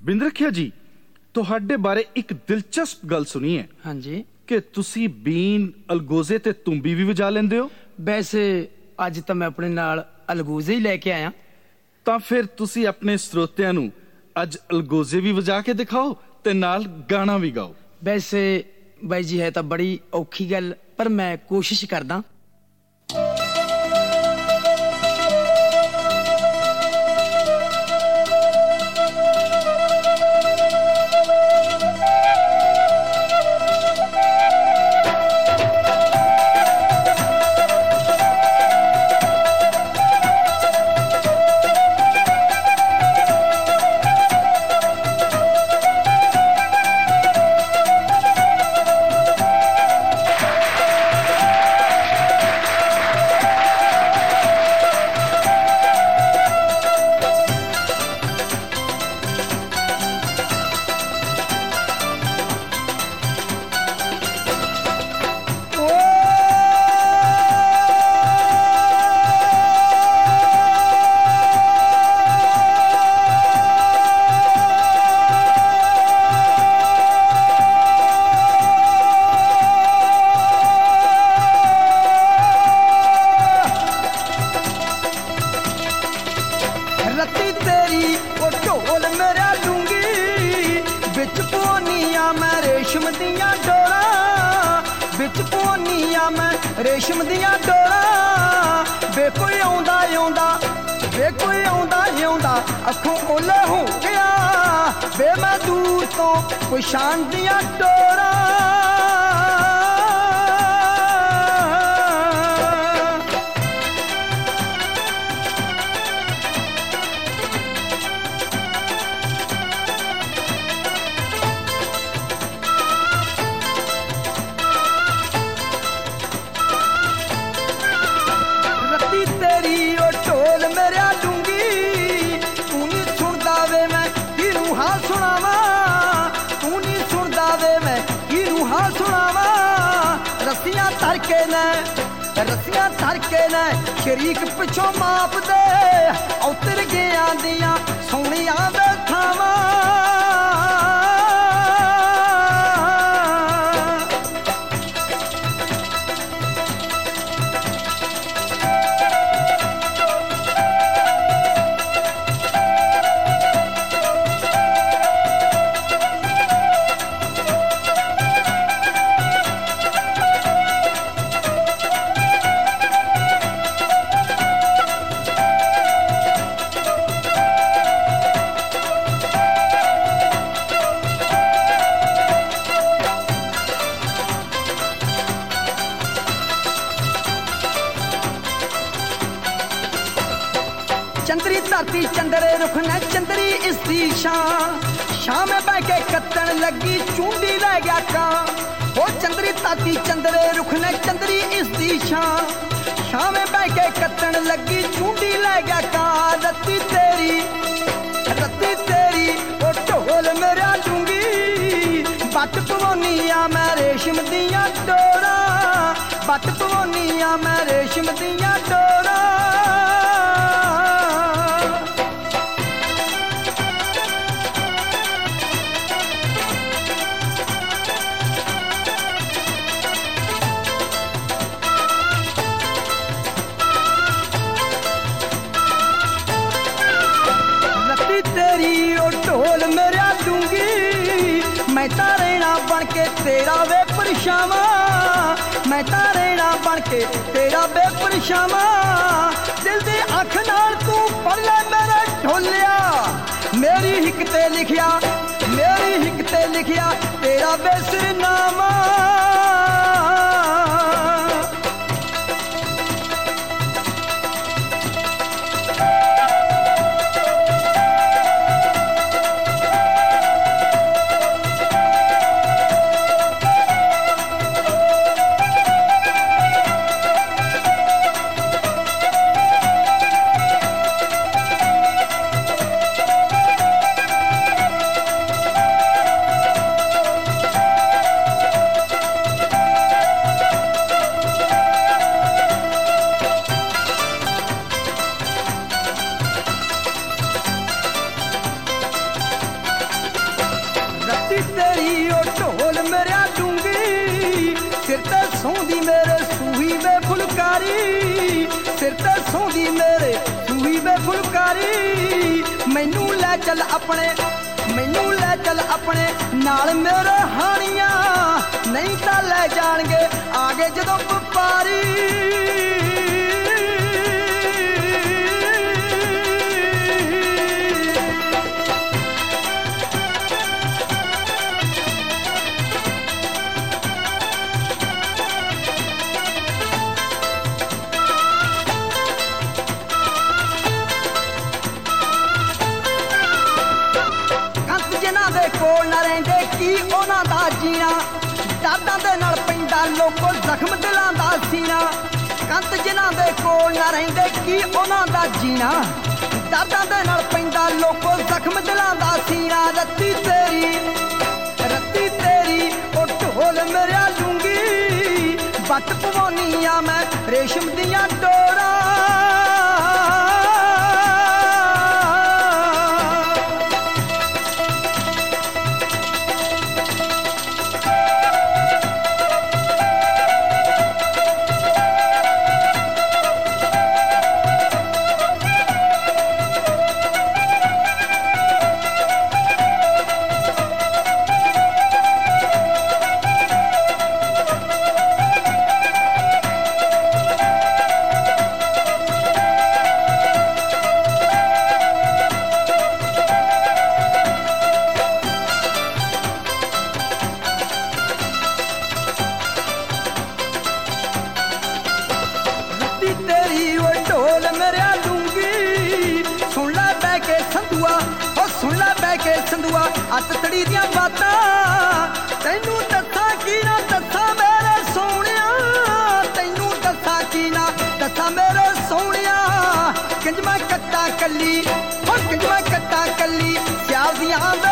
ਬਿੰਦਰਖਿਆ ਜੀ, ਤੁਹਾਡੇ ਬਾਰੇ ਇੱਕ ਦਿਲਚਸਪ ਗੱਲ ਸੁਣੀ ਹੈ। ਹਾਂਜੀ। ਕਿ ਤੁਸੀਂ ਬੀਨ, ਅਲਗੋਜ਼ੇ ਤੇ ਤੁੰਬੀ ਵੀ ਵਜਾ ਲੈਂਦੇ ਹੋ। ਵੈਸੇ ਅੱਜ ਤਾਂ ਮੈਂ ਆਪਣੇ ਨਾਲ ਅਲਗੋਜ਼ੇ ਹੀ ਲੈ ਕੇ ਆਇਆ। ਤਾਂ ਫਿਰ ਤੁਸੀਂ ਆਪਣੇ ਸਰੋਤਿਆਂ ਨੂੰ ਅੱਜ ਅਲਗੋਜ਼ੇ ਵੀ ਵਜਾ ਕੇ ਦਿਖਾਓ ਤੇ ਨਾਲ ਗਾਣਾ ਵੀ ਗਾਓ। ਵੈਸੇ ਬਾਈ ਜੀ ਹੈ ਤਾਂ ਬੜੀ ਔਖੀ ਗੱਲ, ਪਰ ਮੈਂ ਕੋਸ਼ਿਸ਼ ਕਰਦਾ। ਰੱਤੀ ਤੇਰੀ ਉਹ ਢੋਲ ਮੇਰਾ ਲੂੰਗੀ, ਵਿੱਚ ਪਵਾਉਣੀਆਂ ਮੈਂ ਰੇਸ਼ਮ ਦੀਆਂ ਡੋਰਾਂ, ਵਿੱਚ ਪਵਾਉਣੀਆਂ ਮੈਂ ਰੇਸ਼ਮ ਦੀਆਂ ਡੋਰਾਂ। ਵੇ ਕੋਈ ਆਉਂਦਾ ਆਉਂਦਾ, ਵੇ ਕੋਈ ਆਉਂਦਾ ਆਉਂਦਾ ਅੱਖੋਂ ਓਲੇ ਹੋ ਗਿਆ, ਵੇ ਮੈਂ ਦੂਰ ਤੋਂ ਪਛਾਣ ਦੀਆਂ ਡੋਰਾਂ। रस्सियां धर के ने शरीक पिछों माप दे, उतर गया दियां सोहणियां दे थावां। चंदरी धरती चंदरे रुख ने चंदरी इसकी शान, शाम में बह के कत्तन लगी चूंडी रह गया कां। वो चंदरी धरती चंदरे रुख ने चंदरी इसकी शान, शाम में बह के कत्तन लगी चूंडी रह गया कां। रत्ती तेरी वो ढोल मेरा लूंगी, बट पवाउणियां मैं रेशम दियां डोरां, बट पवाउणियां मैं रेशम दियां डोरां। ढोल मेरा लूंगी, मैं तारेना बन के तेरा वे परछावां, मैं तारेना बन के तेरा वे परछावां। दिल दी अख नाल तू पढ़ ले मेरे ढोलिया, मेरी हिक ते लिखिया, मेरी हिक ते लिखिया तेरा वे सिरनामा। रत्ती तेरी ओ ढोल मेरा डूंगी सिर ते सौंदी मेरे सूही वे फुलकारी सिर ते सौंदी मेरे सूही वे फुलकारी मैनू लै चल अपने नाल मेरे हानियां नहीं तां लै जाणगे आगे जदों व्यापारी कोल ना रहिंदे की उन्हां दा जीना दादां दे नाल पैंदा लोको जख्म दिलां दा सीना कंत जिन्हां दे कोल ना रहिंदे की उन्हां दा जीना दादां दे नाल पैंदा लोको जख्म दिलां दा सीना रत्ती तेरी ओ ढोल मेरा लूंगी बट पवानी आ मैं रेशम दियां डोरां संधुआ अत तड़ी दियां बातां तैनू दस्सां की ना दस्सां मेरे सोहणिया तैनू दस्सां की ना दस्सां मेरे सोहणिया किंज मैं कट्टा कल्ली स्याल दियां